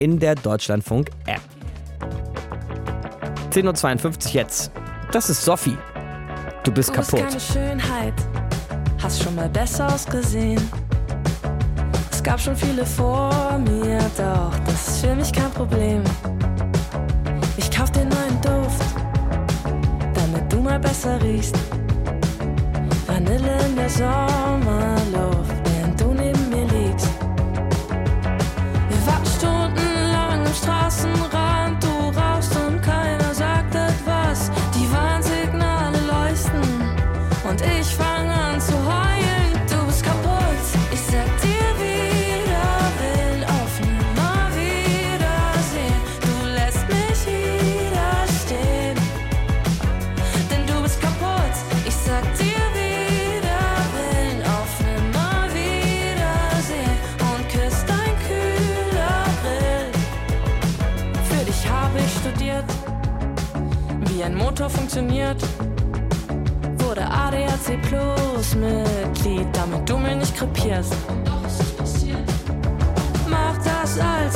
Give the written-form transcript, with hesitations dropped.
in der Deutschlandfunk-App. 10.52 Uhr jetzt. Das ist Sophie. Du bist kaputt. Du bist keine Schönheit, hast schon mal besser ausgesehen. Es gab schon viele vor mir, doch das ist für mich kein Problem. Ich kauf den neuen Duft, damit du mal besser riechst. Vanille in der Sommerluft, während du neben mir liegst. Wir warten stundenlang am Straßenrand, du rauchst und keiner sagt etwas. Die Warnsignale leuchten und ich fange an zu heulen. Du bist kaputt, ich sag dir Wiederwillen, auf nimmer Wiedersehen. Du lässt mich wieder stehen, denn du bist kaputt, ich sag dir Wiederwillen, auf nimmer Wiedersehen und küsst dein kühler Grill. Für dich habe ich studiert, wie ein Motor funktioniert. Wurde ADAC Plus Mitglied, damit du mir nicht krepierst. Mach das als